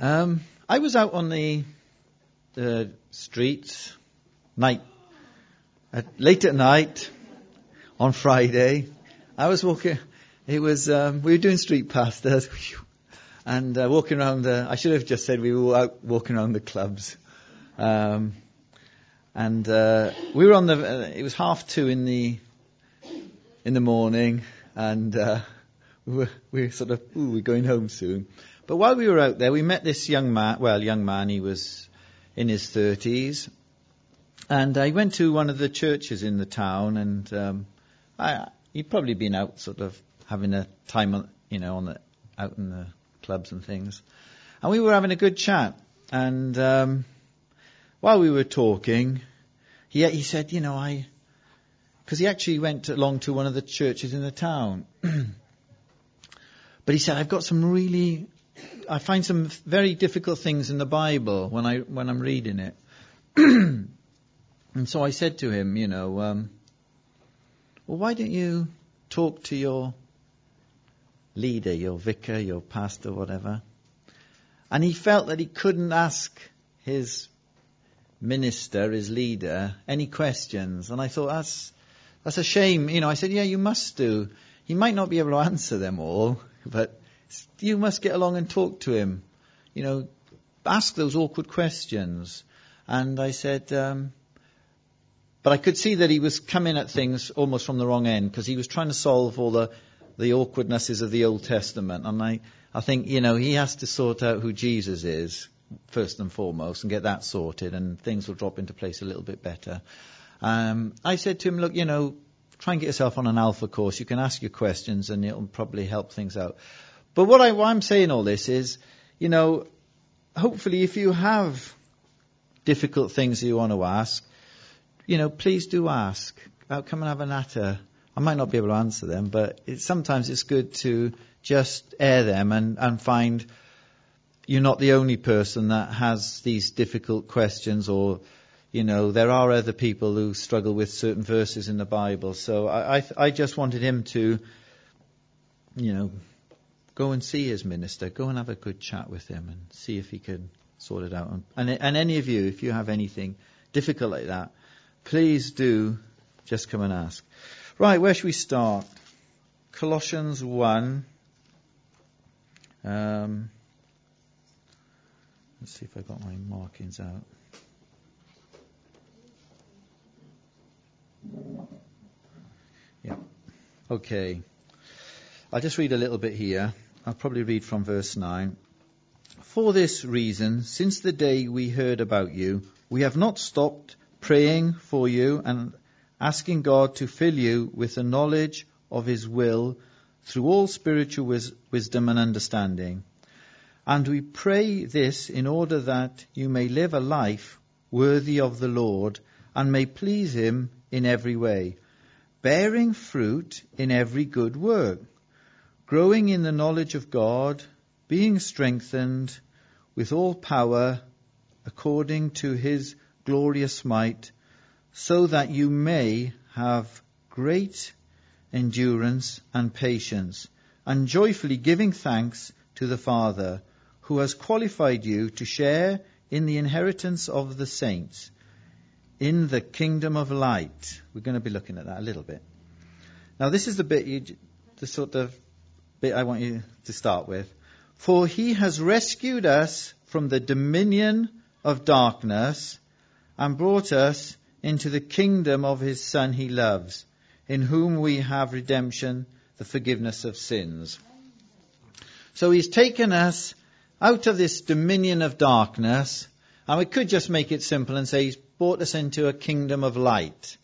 I was out on the streets late at night on Friday. I was walking. It was we were doing street pastas and walking around. I should have just said we were out walking around the clubs. And we were on it was 2:30 in the morning, and we were sort of, we're going home soon. But while we were out there, we met this young man, he was in his 30s, and he went to one of the churches in the town, and he'd probably been out sort of having a time out in the clubs and things. And we were having a good chat, and while we were talking, he said, because he actually went along to one of the churches in the town. But he said, I find some very difficult things in the Bible when I'm reading it. And so I said to him, well, why don't you talk to your leader, your vicar, your pastor, whatever? And he felt that he couldn't ask his minister, his leader, any questions. And I thought, that's a shame. I said, yeah, you must do. He might not be able to answer them all, but you must get along and talk to him. Ask those awkward questions. And I said, but I could see that he was coming at things almost from the wrong end, because he was trying to solve all the awkwardnesses of the Old Testament. And I think, he has to sort out who Jesus is, first and foremost, and get that sorted, and things will drop into place a little bit better. I said to him, look, try and get yourself on an alpha course. You can ask your questions and it'll probably help things out. But why I'm saying all this is, hopefully if you have difficult things that you want to ask, please do ask. Come and have a natter. I might not be able to answer them, but sometimes it's good to just air them and find you're not the only person that has these difficult questions, or there are other people who struggle with certain verses in the Bible. So I just wanted him to, go and see his minister, go and have a good chat with him and see if he can sort it out. And any of you, if you have anything difficult like that, please do just come and ask. Right, where should we start? Colossians 1. Let's see if I got my markings out. Yeah. Okay. I'll just read a little bit here. I'll probably read from verse 9. For this reason, since the day we heard about you, we have not stopped praying for you and asking God to fill you with the knowledge of His will through all spiritual wisdom and understanding. And we pray this in order that you may live a life worthy of the Lord and may please Him in every way, bearing fruit in every good work, growing in the knowledge of God, being strengthened with all power according to His glorious might, so that you may have great endurance and patience, and joyfully giving thanks to the Father, who has qualified you to share in the inheritance of the saints in the kingdom of light. We're going to be looking at that a little bit. Now this is the sort of bit I want you to start with. For He has rescued us from the dominion of darkness and brought us into the kingdom of His Son He loves, in whom we have redemption, the forgiveness of sins. So He's taken us out of this dominion of darkness, and we could just make it simple and say He's brought us into a kingdom of light.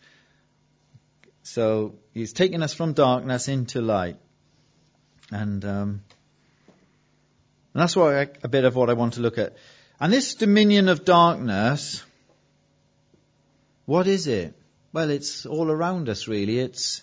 So He's taken us from darkness into light. And that's a bit of what I want to look at. And this dominion of darkness, what is it? Well, it's all around us, really. It's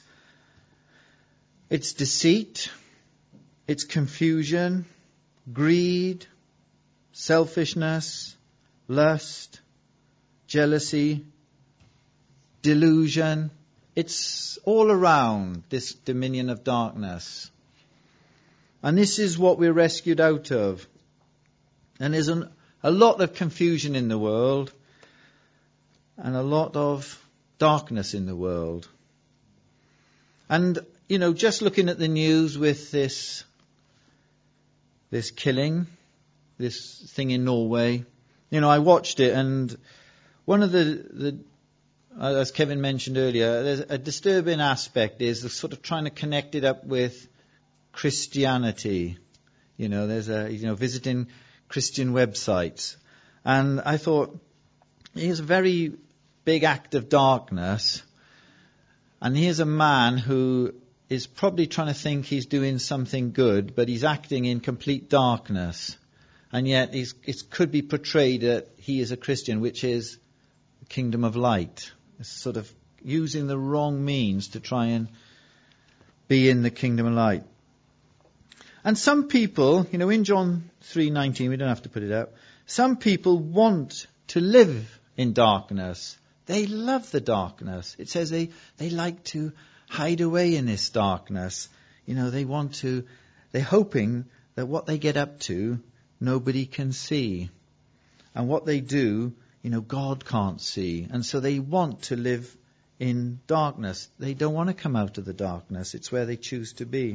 deceit, it's confusion, greed, selfishness, lust, jealousy, delusion. It's all around, this dominion of darkness. And this is what we're rescued out of. And there's a lot of confusion in the world and a lot of darkness in the world. And, just looking at the news with this killing, this thing in Norway, I watched it, and one of the as Kevin mentioned earlier, there's a disturbing aspect is the sort of trying to connect it up with Christianity. There's visiting Christian websites. And I thought, here's a very big act of darkness. And here's a man who is probably trying to think he's doing something good, but he's acting in complete darkness. And yet it could be portrayed that he is a Christian, which is the kingdom of light. It's sort of using the wrong means to try and be in the kingdom of light. And some people, in John 3:19, we don't have to put it up, some people want to live in darkness. They love the darkness. It says they like to hide away in this darkness. They're hoping that what they get up to, nobody can see. And what they do, God can't see. And so they want to live in darkness. They don't want to come out of the darkness. It's where they choose to be.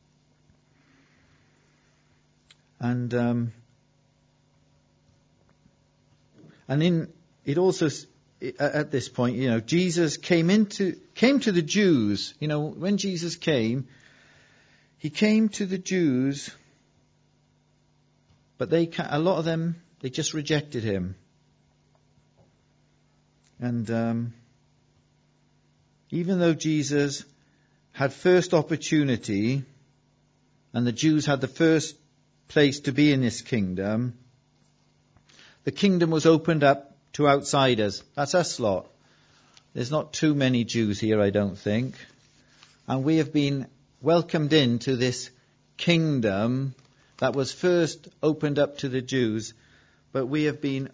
And it also, at this point, Jesus came to the Jews. When Jesus came, he came to the Jews, but a lot of them, they just rejected him. And even though Jesus had first opportunity, and the Jews had the first place to be in this kingdom, the kingdom was opened up to outsiders. That's us lot. There's not too many Jews here, I don't think. And we have been welcomed into this kingdom that was first opened up to the Jews, but we have been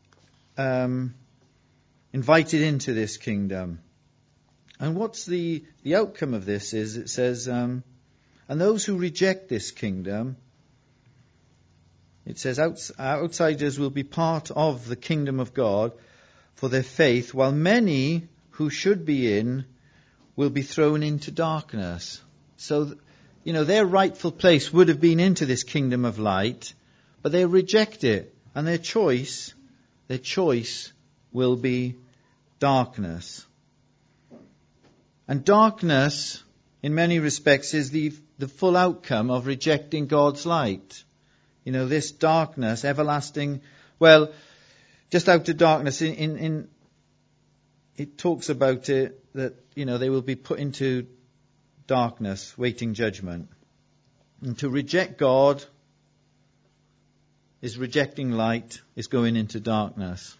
invited into this kingdom. And what's the outcome of this is, it says, and those who reject this kingdom, it says, outsiders will be part of the kingdom of God for their faith, while many who should be in will be thrown into darkness. So, their rightful place would have been into this kingdom of light, but they reject it, and their choice will be darkness. And darkness, in many respects, is the full outcome of rejecting God's light. This darkness, everlasting, just out of darkness, in it talks about it, that, they will be put into darkness, waiting judgment. And to reject God is rejecting light, is going into darkness.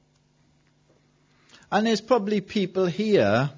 And there's probably people here,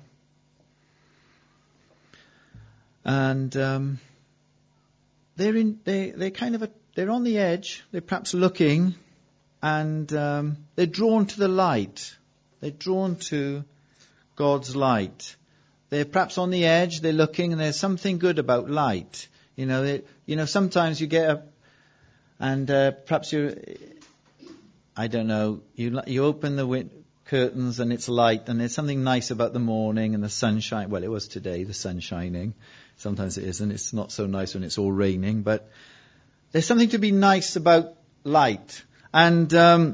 and they're on the edge. They're perhaps looking, and they're drawn to the light. They're drawn to God's light. They're perhaps on the edge. They're looking, and there's something good about light. Sometimes you get up, and perhaps I don't know. You open the curtains, and it's light, and there's something nice about the morning and the sunshine. Well, it was today, the sun shining. Sometimes it isn't. It's not so nice when it's all raining, but there's something to be nice about light. And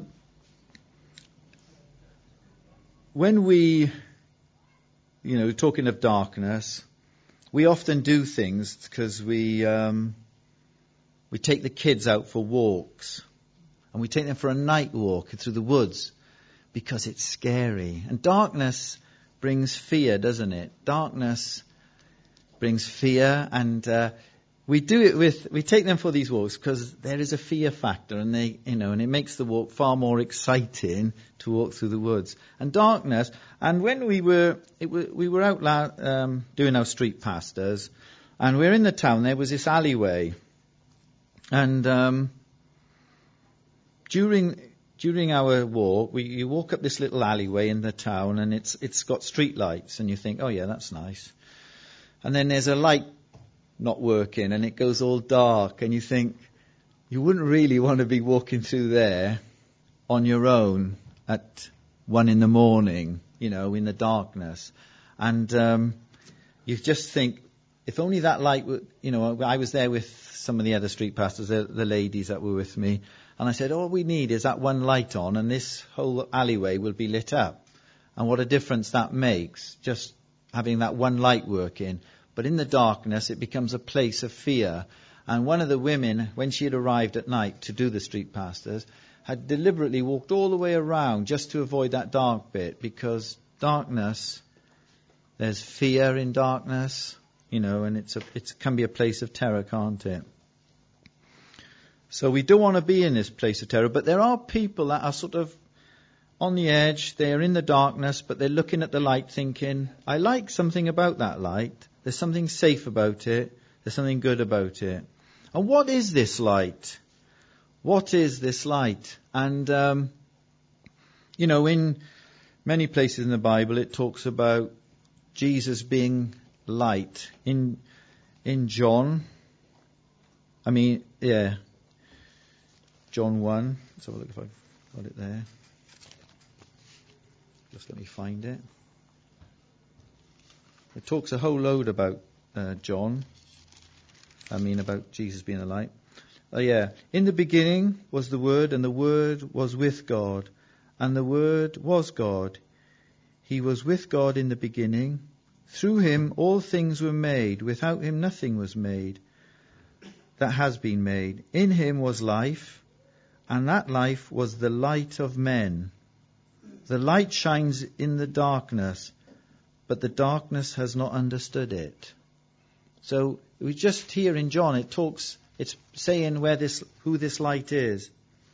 when we, talking of darkness, we often do things because we take the kids out for walks, and we take them for a night walk through the woods because it's scary. And darkness brings fear, doesn't it? Darkness brings fear, and we take them for these walks because there is a fear factor, and and it makes the walk far more exciting to walk through the woods. And darkness, and when we were out doing our street pastors, and we're in the town, there was this alleyway, and during our walk, you walk up this little alleyway in the town, and it's got street lights, and you think, oh yeah, that's nice. And then there's a light not working, and it goes all dark, and you think, you wouldn't really want to be walking through there on your own at 1 a.m, in the darkness. And you just think, if only that light would, I was there with some of the other street pastors, the ladies that were with me, and I said, all we need is that one light on and this whole alleyway will be lit up. And what a difference that makes, just having that one light working. But in the darkness, it becomes a place of fear. And one of the women, when she had arrived at night to do the street pastors, had deliberately walked all the way around just to avoid that dark bit, because darkness, there's fear in darkness, and it can be a place of terror, can't it? So we don't want to be in this place of terror, but there are people that are sort of on the edge, they're in the darkness, but they're looking at the light thinking, I like something about that light, there's something safe about it, there's something good about it. And what is this light? What is this light? And, in many places in the Bible it talks about Jesus being light. In John, John 1. Let's have a look if I've got it there. Just let me find it. It talks a whole load about about Jesus being the light. In the beginning was the Word, and the Word was with God, and the Word was God. He was with God in the beginning. Through him all things were made. Without him nothing was made that has been made. In him was life, and that life was the light of men. The light shines in the darkness, but the darkness has not understood it. So we just here in John, it's saying who this light is.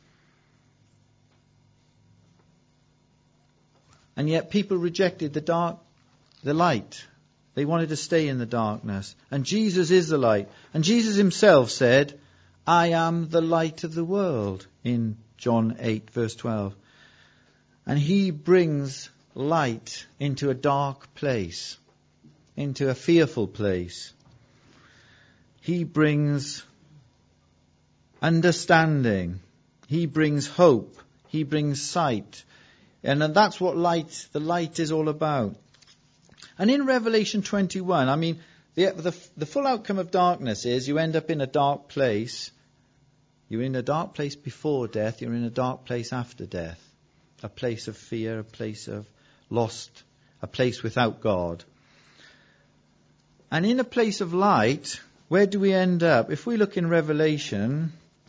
And yet people rejected the light. They wanted to stay in the darkness. And Jesus is the light. And Jesus himself said, I am the light of the world, in John 8 verse 12. And he brings light into a dark place, into a fearful place. He brings understanding. He brings hope. He brings sight. And that's what the light is all about. And in Revelation 21, the full outcome of darkness is you end up in a dark place. You're in a dark place before death. You're in a dark place after death. A place of fear, a place of lost, a place without God. And in a place of light, where do we end up? If we look in Revelation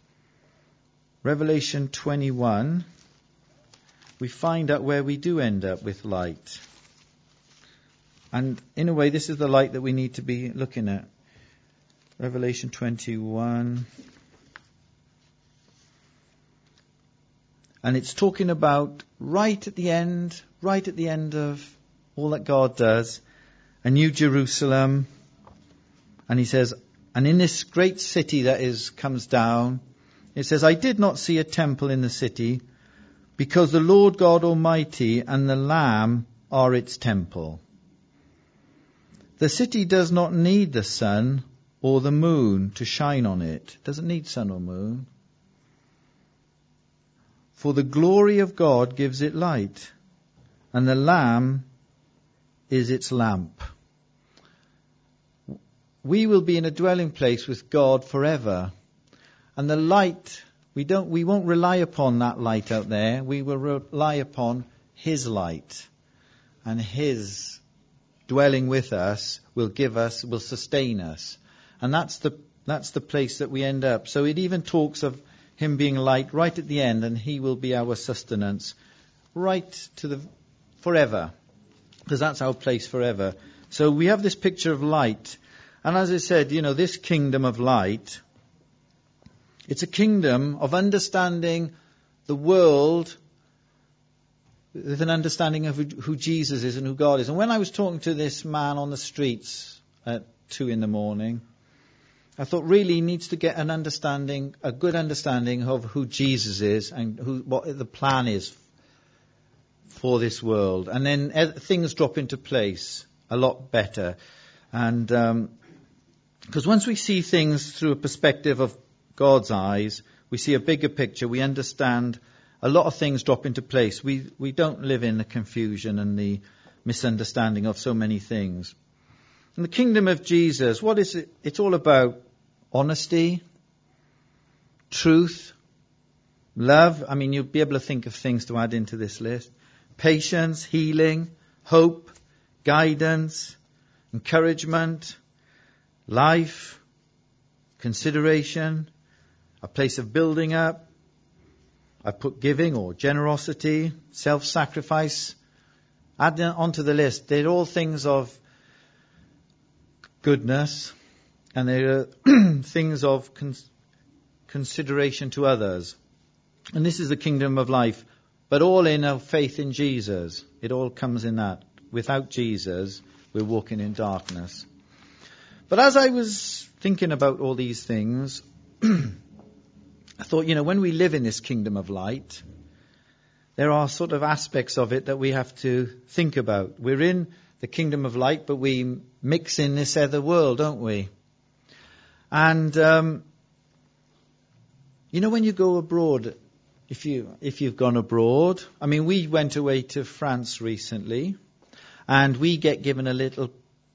21, we find out where we do end up with light. And in a way, this is the light that we need to be looking at. Revelation 21. And it's talking about right at the end of all that God does, a new Jerusalem. And he says, and in this great city that comes down, it says, I did not see a temple in the city, because the Lord God Almighty and the Lamb are its temple. The city does not need the sun or the moon to shine on it. It doesn't need sun or moon. For the glory of God gives it light, and the Lamb is its lamp. We will be in a dwelling place with God forever. And the light, we won't rely upon that light out there. We will rely upon His light. And His dwelling with us will sustain us. And that's the place that we end up. So it even talks of Him being light right at the end, and He will be our sustenance right to the forever. Because that's our place forever. So we have this picture of light. And as I said, this kingdom of light, it's a kingdom of understanding the world with an understanding of who Jesus is and who God is. And when I was talking to this man on the streets at 2 a.m, I thought really he needs to get a good understanding of who Jesus is and what the plan is for this world. And then things drop into place a lot better. And because once we see things through a perspective of God's eyes, we see a bigger picture, we understand a lot of things drop into place. We don't live in the confusion and the misunderstanding of so many things. In the kingdom of Jesus, what is it? It's all about honesty, truth, love. I mean, you'll be able to think of things to add into this list. Patience, healing, hope, guidance, encouragement, life, consideration, a place of building up. I put giving or generosity, self-sacrifice. Add onto the list. They're all things of goodness, and they're things of consideration to others. And this is the kingdom of life, but all in our faith in Jesus. It all comes in that. Without Jesus, we're walking in darkness. But as I was thinking about all these things, I thought, when we live in this kingdom of light, there are sort of aspects of it that we have to think about. We're in the kingdom of light, but we mix in this other world, don't we? And, when you go abroad, if you've gone abroad, I mean, we went away to France recently, and we get given a little,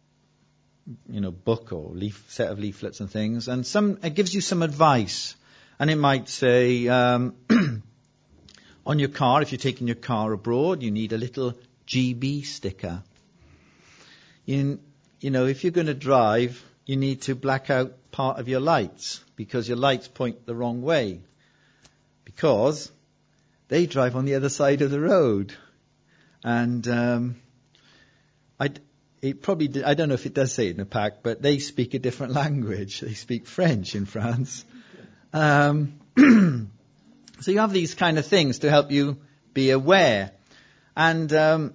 book or set of leaflets and things, and it gives you some advice. And it might say, on your car, if you're taking your car abroad, you need a little GB sticker. If you're going to drive, you need to black out part of your lights, because your lights point the wrong way, because they drive on the other side of the road. And I don't know if it does say it in the pack, but they speak a different language. They speak French in France. So you have these kind of things to help you be aware. And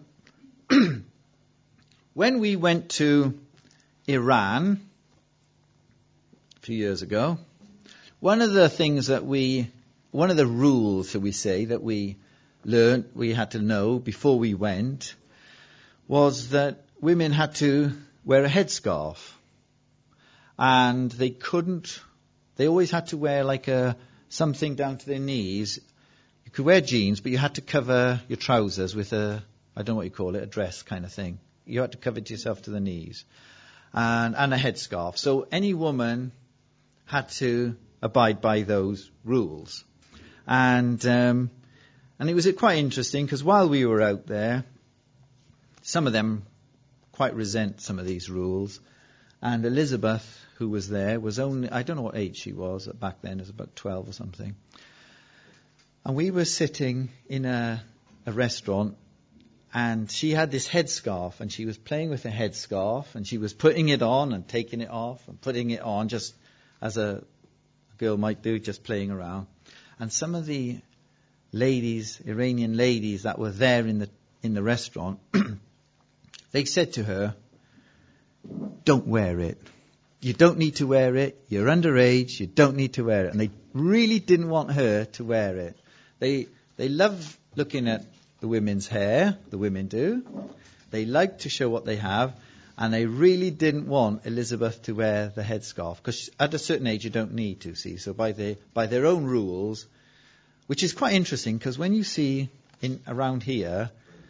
when we went to Iran a few years ago, one of the rules, shall we say, that we learned, we had to know before we went, was that women had to wear a headscarf. And they always had to wear something down to their knees. You could wear jeans, but you had to cover your trousers with I don't know what you call it, a dress kind of thing. You had to cover it yourself to the knees. And a headscarf. So any woman had to abide by those rules. And it was quite interesting, because while we were out there, some of them quite resent some of these rules. And Elizabeth, who was there, was only, I don't know what age she was back then, it was about 12 or something. And we were sitting in a restaurant, and she had this headscarf, and she was playing with the headscarf, and she was putting it on and taking it off and putting it on, just as a girl might do, just playing around. And some of the ladies, Iranian ladies that were there in the restaurant, they said to her, "Don't wear it. You don't need to wear it. You're underage. You don't need to wear it." And they really didn't want her to wear it. They love looking at the women's hair. The women do. They like to show what they have. And they really didn't want Elizabeth to wear the headscarf, because at a certain age you don't need to, see. So by their own rules, which is quite interesting, because when you see around here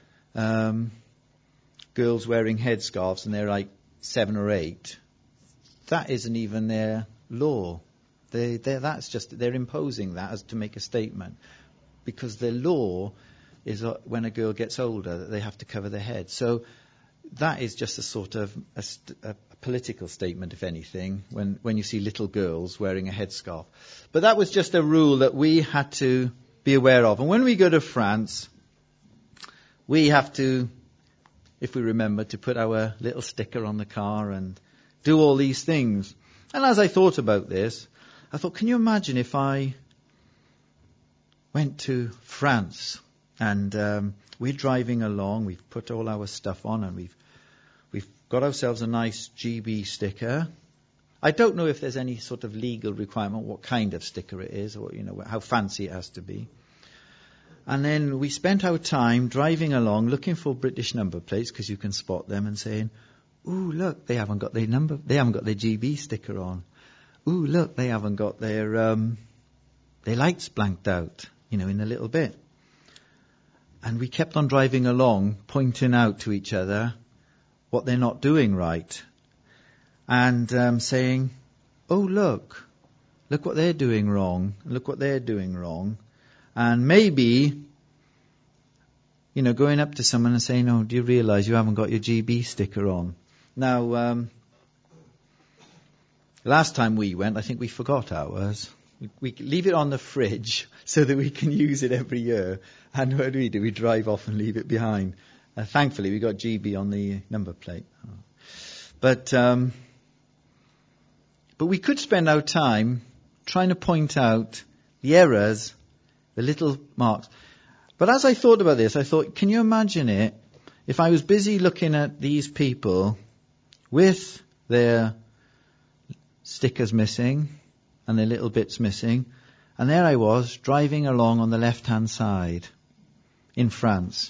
girls wearing headscarves and they're like 7 or 8, that isn't even their law. They're imposing that as to make a statement, because their law is when a girl gets older that they have to cover their head. So that is just a sort of a political statement, if anything, when you see little girls wearing a headscarf. But that was just a rule that we had to be aware of. And when we go to France, we have to, if we remember, to put our little sticker on the car and do all these things. And as I thought about this, I thought, can you imagine if I went to France and we're driving along, we've put all our stuff on, and we've got ourselves a nice GB sticker. I don't know if there's any sort of legal requirement what kind of sticker it is, or how fancy it has to be. And then we spent our time driving along looking for British number plates, because you can spot them, and saying, "Ooh, look, they haven't got their GB sticker on. Ooh, look, they haven't got their their lights blanked out, in a little bit. And we kept on driving along, pointing out to each other what they're not doing right. And saying, oh, look what they're doing wrong. Look what they're doing wrong. And maybe, going up to someone and saying, oh, do you realize you haven't got your GB sticker on? Now, last time we went, I think we forgot ours. We leave it on the fridge so that we can use it every year. And what do? We drive off and leave it behind. Thankfully, we got GB on the number plate. But we could spend our time trying to point out the errors, the little marks. But as I thought about this, I thought, can you imagine it if I was busy looking at these people with their stickers missing and their little bits missing, and there I was driving along on the left-hand side in France.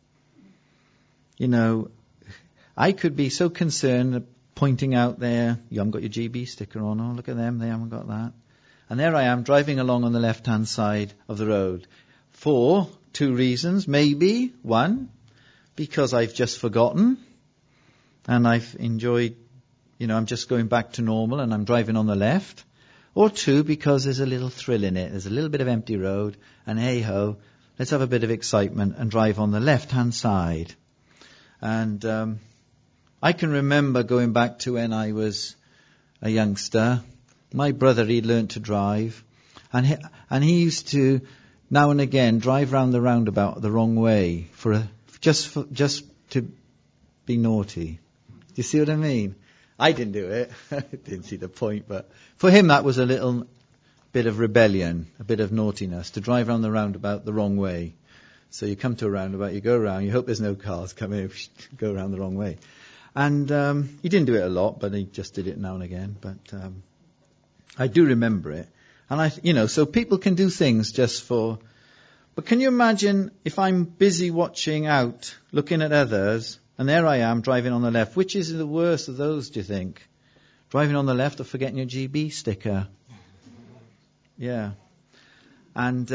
I could be so concerned pointing out there, you haven't got your GB sticker on, oh, look at them, they haven't got that. And there I am driving along on the left-hand side of the road for 2 reasons. Maybe, 1, because I've just forgotten and I've enjoyed, I'm just going back to normal and I'm driving on the left. Or 2, because there's a little thrill in it. There's a little bit of empty road and hey-ho, let's have a bit of excitement and drive on the left-hand side. And I can remember going back to when I was a youngster. My brother, he'd learnt to drive, and he used to now and again drive round the roundabout the wrong way just to be naughty. Do you see what I mean? I didn't do it. I didn't see the point, but for him that was a little bit of rebellion, a bit of naughtiness, to drive round the roundabout the wrong way. So you come to a roundabout, you go around, you hope there's no cars coming, go around the wrong way. And he didn't do it a lot, but he just did it now and again. But I do remember it. And so people can do things just for... But can you imagine if I'm busy watching out, looking at others, and there I am driving on the left? Which is the worst of those, do you think? Driving on the left or forgetting your GB sticker? Yeah. And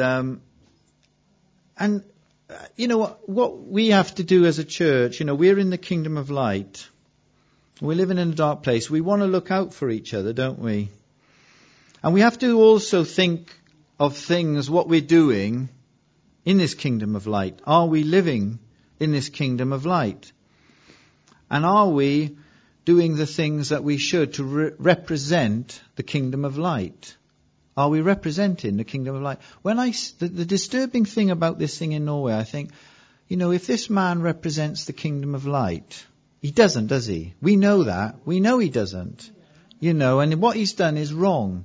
what we have to do as a church, we're in the kingdom of light. We're living in a dark place. We want to look out for each other, don't we? And we have to also think of things, what we're doing in this kingdom of light. Are we living in this kingdom of light? And are we doing the things that we should to represent the kingdom of light? Are we representing the kingdom of light? The disturbing thing about this thing in Norway, I think, if this man represents the kingdom of light, he doesn't, does he? We know that. We know he doesn't. And what he's done is wrong.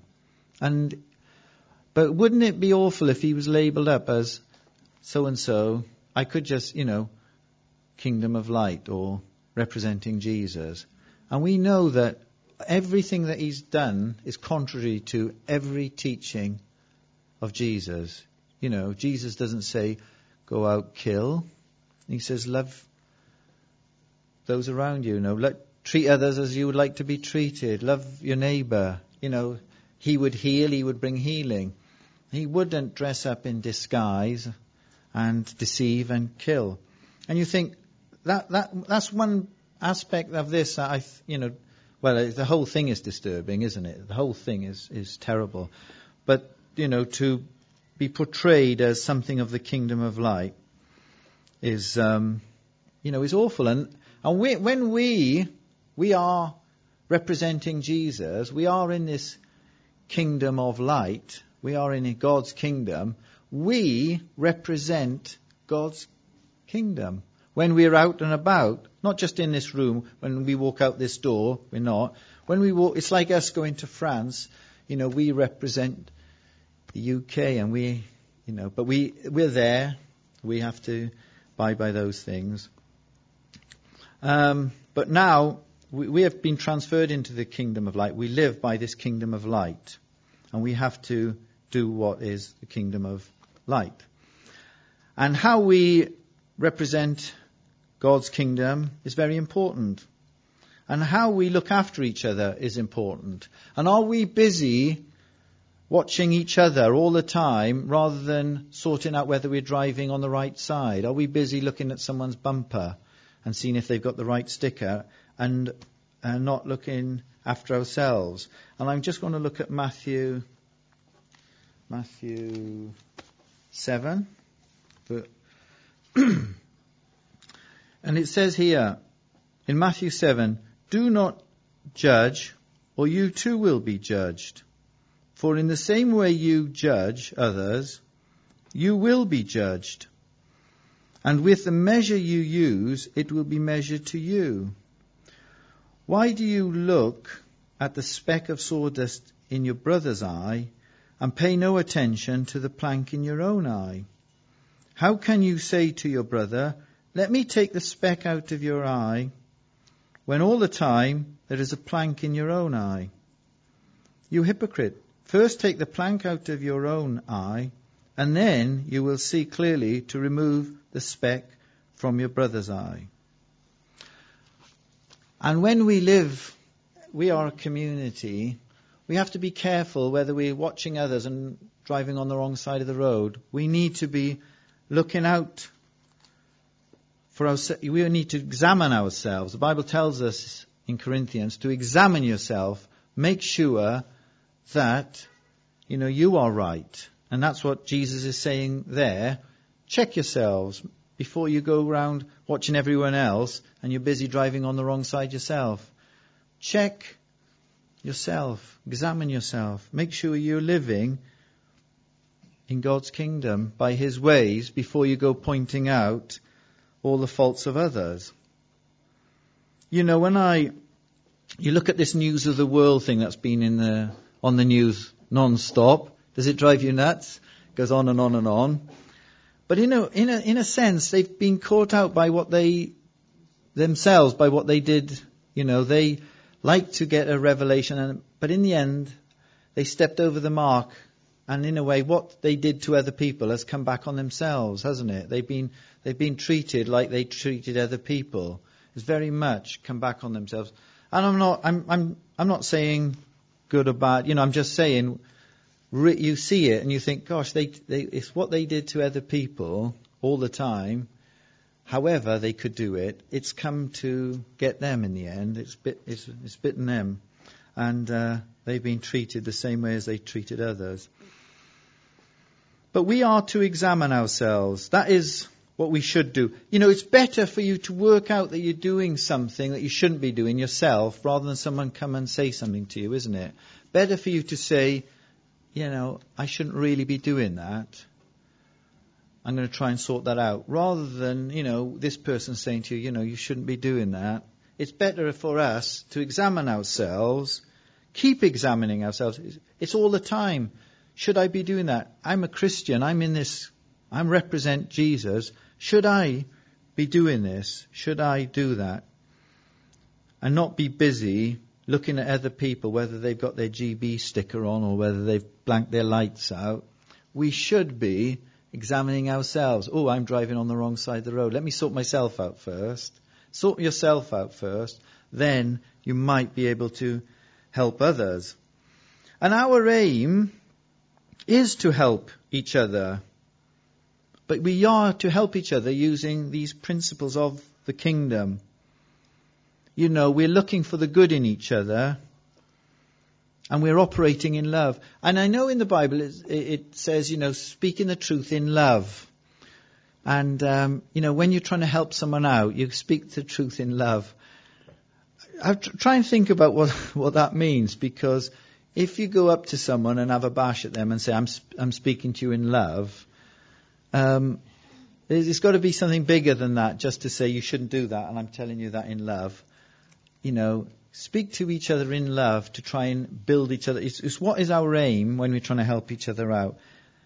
But wouldn't it be awful if he was labelled up as so-and-so? I could just, kingdom of light or representing Jesus. And we know that everything that he's done is contrary to every teaching of Jesus. Jesus doesn't say, go out, kill. He says, love those around you. Treat others as you would like to be treated. Love your neighbour. He would heal, he would bring healing. He wouldn't dress up in disguise and deceive and kill. And you think that's one aspect of this that the whole thing is disturbing, isn't it? The whole thing is terrible. But, to be portrayed as something of the kingdom of light is awful. And when we are representing Jesus, we are in this kingdom of light, we are in God's kingdom, we represent God's kingdom. When we're out and about, not just in this room, when we walk out this door, we're not. When we walk, it's like us going to France, we represent the UK and but we're there, we have to abide by those things. But now, we have been transferred into the kingdom of light. We live by this kingdom of light. And we have to do what is the kingdom of light. And how we represent God's kingdom is very important. And how we look after each other is important. And are we busy watching each other all the time rather than sorting out whether we're driving on the right side? Are we busy looking at someone's bumper and seeing if they've got the right sticker and not looking after ourselves? And I'm just going to look at Matthew 7. And it says here in Matthew 7, "Do not judge, or you too will be judged. For in the same way you judge others, you will be judged. And with the measure you use, it will be measured to you. Why do you look at the speck of sawdust in your brother's eye and pay no attention to the plank in your own eye? How can you say to your brother, 'Let me take the speck out of your eye,' when all the time there is a plank in your own eye? You hypocrite, first take the plank out of your own eye, and then you will see clearly to remove the speck from your brother's eye." And when we are a community, we have to be careful whether we're watching others and driving on the wrong side of the road. We need to be looking out for ourselves. We need to examine ourselves. The Bible tells us in Corinthians to examine yourself, make sure that you are right. And that's what Jesus is saying there. Check yourselves before you go around watching everyone else and you're busy driving on the wrong side yourself. Check yourself. Examine yourself. Make sure you're living in God's kingdom by His ways before you go pointing out all the faults of others. When you look at this news of the world thing that's been on the news non-stop, does it drive you nuts? It goes on and on and on. But in a sense, they've been caught out by what they themselves, by what they did. They like to get a revelation, but in the end, they stepped over the mark. And in a way, what they did to other people has come back on themselves, hasn't it? They've been treated like they treated other people. It's very much come back on themselves. And I'm not saying good or bad. I'm just saying you see it and you think, gosh, it's what they did to other people all the time. However they could do it, it's come to get them in the end. It's bitten them, and they've been treated the same way as they treated others. But we are to examine ourselves. That is what we should do. It's better for you to work out that you're doing something that you shouldn't be doing yourself rather than someone come and say something to you, isn't it? Better for you to say, I shouldn't really be doing that. I'm going to try and sort that out. Rather than, this person saying to you, you shouldn't be doing that. It's better for us to examine ourselves, keep examining ourselves. It's all the time. Should I be doing that? I'm a Christian. I represent Jesus. Should I be doing this? Should I do that? And not be busy looking at other people, whether they've got their GB sticker on or whether they've blanked their lights out. We should be examining ourselves. Oh, I'm driving on the wrong side of the road. Let me sort myself out first. Sort yourself out first. Then you might be able to help others. And our aim is to help each other. But we are to help each other using these principles of the kingdom. We're looking for the good in each other, and we're operating in love. And I know in the Bible it says, speaking the truth in love. And, when you're trying to help someone out, you speak the truth in love. I try and think about what that means, because if you go up to someone and have a bash at them and say, I'm speaking to you in love, there's got to be something bigger than that, just to say you shouldn't do that, and I'm telling you that in love. Speak to each other in love to try and build each other. It's what is our aim when we're trying to help each other out.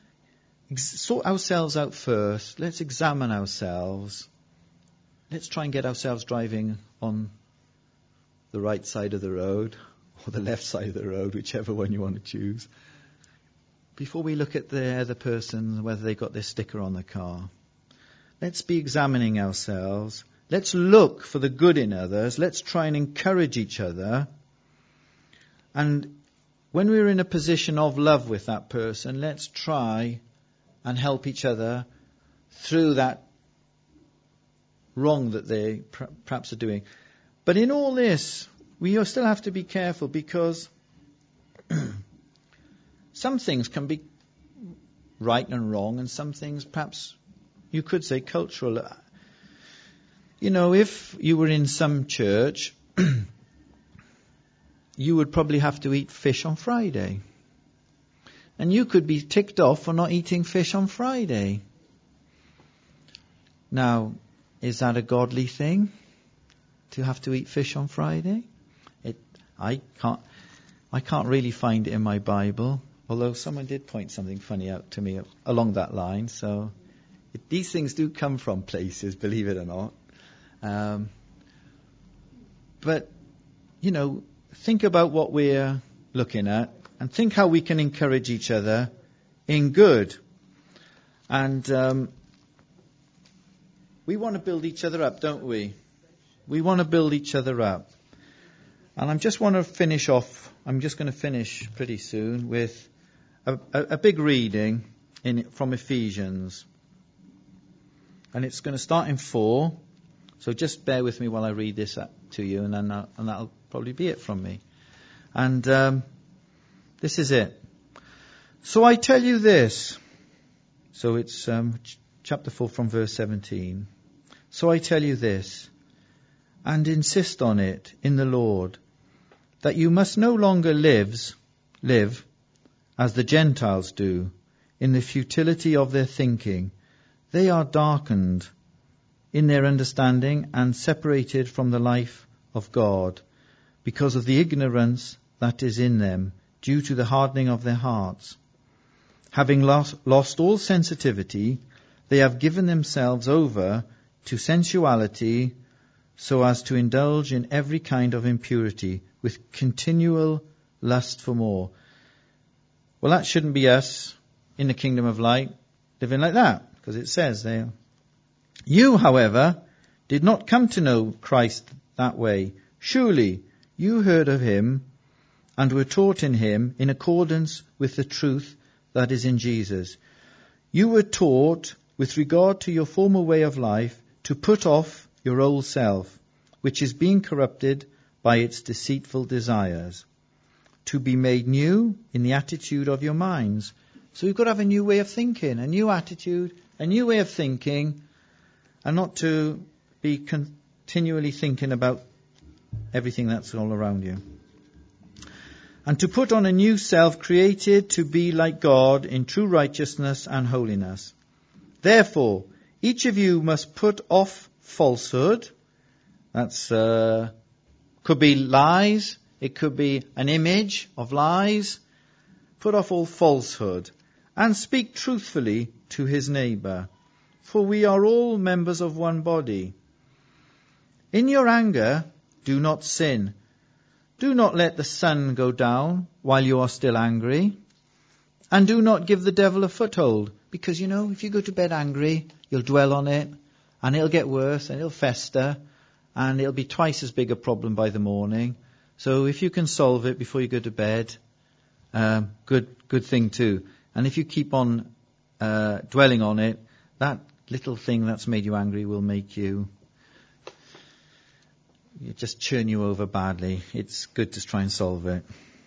Sort ourselves out first. Let's examine ourselves. Let's try and get ourselves driving on the right side of the road, or the left side of the road, whichever one you want to choose, before we look at the other person, whether they got their sticker on the car. Let's be examining ourselves. Let's look for the good in others. Let's try and encourage each other. And when we're in a position of love with that person, let's try and help each other through that wrong that they perhaps are doing. But in all this, we still have to be careful, because some things can be right and wrong, and some things perhaps you could say cultural. If you were in some church, you would probably have to eat fish on Friday. And you could be ticked off for not eating fish on Friday. Now, is that a godly thing, to have to eat fish on Friday? I can't really find it in my Bible, although someone did point something funny out to me along that line. So these things do come from places, believe it or not. But, think about what we're looking at, and think how we can encourage each other in good. And we want to build each other up, don't we? We want to build each other up. And I'm just going to finish pretty soon with a big reading from Ephesians. And it's going to start in 4. So just bear with me while I read this to you, and that'll probably be it from me. And this is it. So I tell you this. So it's chapter 4 from verse 17. So I tell you this, and insist on it in the Lord, that you must no longer live as the Gentiles do, in the futility of their thinking. They are darkened in their understanding and separated from the life of God, because of the ignorance that is in them, due to the hardening of their hearts. Having lost all sensitivity, they have given themselves over to sensuality, so as to indulge in every kind of impurity, with continual lust for more. Well, that shouldn't be us in the kingdom of light living like that, because it says there, you, however, did not come to know Christ that way. Surely you heard of him and were taught in him in accordance with the truth that is in Jesus. You were taught, with regard to your former way of life, to put off your old self, which is being corrupted by its deceitful desires, to be made new in the attitude of your minds. So you've got to have a new way of thinking, a new attitude, a new way of thinking, and not to be continually thinking about everything that's all around you. And to put on a new self, created to be like God in true righteousness and holiness. Therefore, each of you must put off falsehood. That's could be lies. It could be an image of lies. Put off all falsehood and speak truthfully to his neighbour. For we are all members of one body. In your anger, do not sin. Do not let the sun go down while you are still angry. And do not give the devil a foothold. Because, if you go to bed angry, you'll dwell on it, and it'll get worse, and it'll fester, and it'll be twice as big a problem by the morning. So if you can solve it before you go to bed, good thing too. And if you keep on dwelling on it, that little thing that's made you angry will make you just churn you over badly. It's good to try and solve it.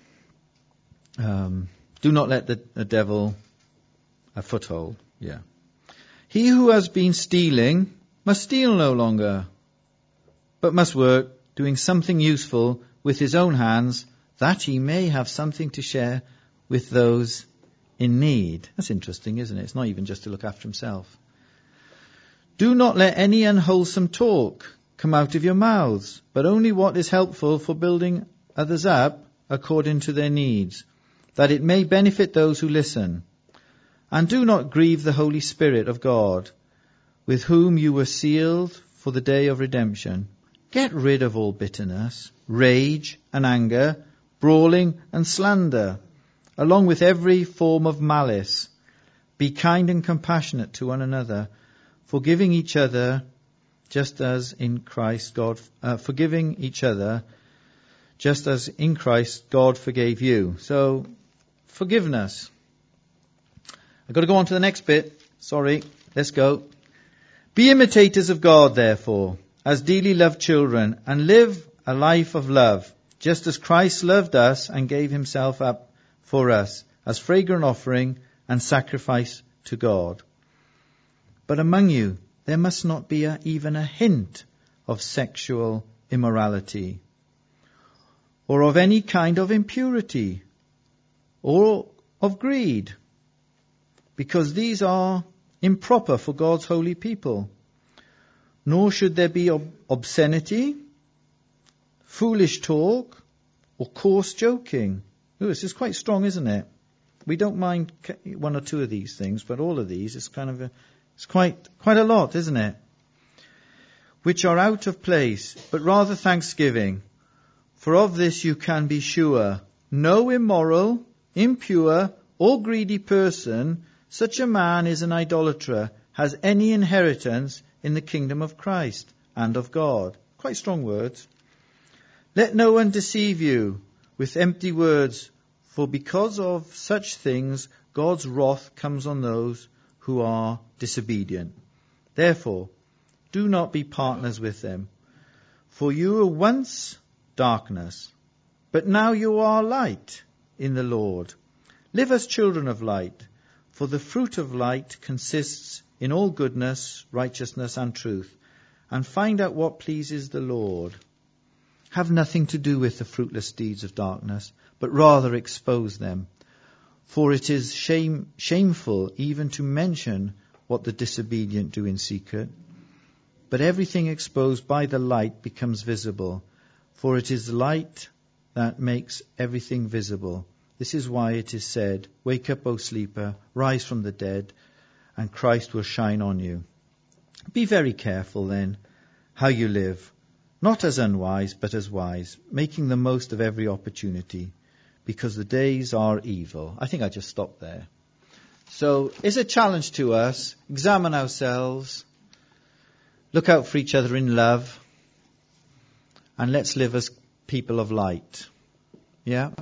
Do not let the devil a foothold. Yeah. He who has been stealing must steal no longer, but must work, doing something useful with his own hands, that he may have something to share with those in need. That's interesting, isn't it? It's not even just to look after himself. Do not let any unwholesome talk come out of your mouths, but only what is helpful for building others up according to their needs, that it may benefit those who listen. And do not grieve the Holy Spirit of God, with whom you were sealed for the day of redemption. Get rid of all bitterness, rage and anger, brawling and slander, along with every form of malice. Be kind and compassionate to one another, forgiving each other, just as in Christ God, forgiving each other, just as in Christ God forgave you. So, forgiveness. I've got to go on to the next bit. Sorry, let's go. Be imitators of God, therefore, as dearly loved children, and live a life of love, just as Christ loved us and gave himself up for us, as fragrant offering and sacrifice to God. But among you there must not be even a hint of sexual immorality, or of any kind of impurity, or of greed, because these are improper for God's holy people. Nor should there be obscenity, foolish talk, or coarse joking. Ooh, this is quite strong, isn't it? We don't mind one or two of these things, but all of these is it's quite a lot, isn't it? Which are out of place, but rather thanksgiving. For of this you can be sure, no immoral, impure, or greedy person, such a man is an idolater, has any inheritance in the kingdom of Christ and of God. Quite strong words. Let no one deceive you with empty words, for because of such things God's wrath comes on those who are disobedient. Therefore, do not be partners with them. For you were once darkness, but now you are light in the Lord. Live as children of light, for the fruit of light consists in all goodness, righteousness and truth, and find out what pleases the Lord. Have nothing to do with the fruitless deeds of darkness, but rather expose them. For it is shameful even to mention what the disobedient do in secret. But everything exposed by the light becomes visible, for it is the light that makes everything visible. This is why it is said, "Wake up, O sleeper, rise from the dead, and Christ will shine on you." Be very careful then how you live, not as unwise, but as wise, making the most of every opportunity, because the days are evil. I think I just stopped there. So it's a challenge to us. Examine ourselves. Look out for each other in love. And let's live as people of light. Yeah?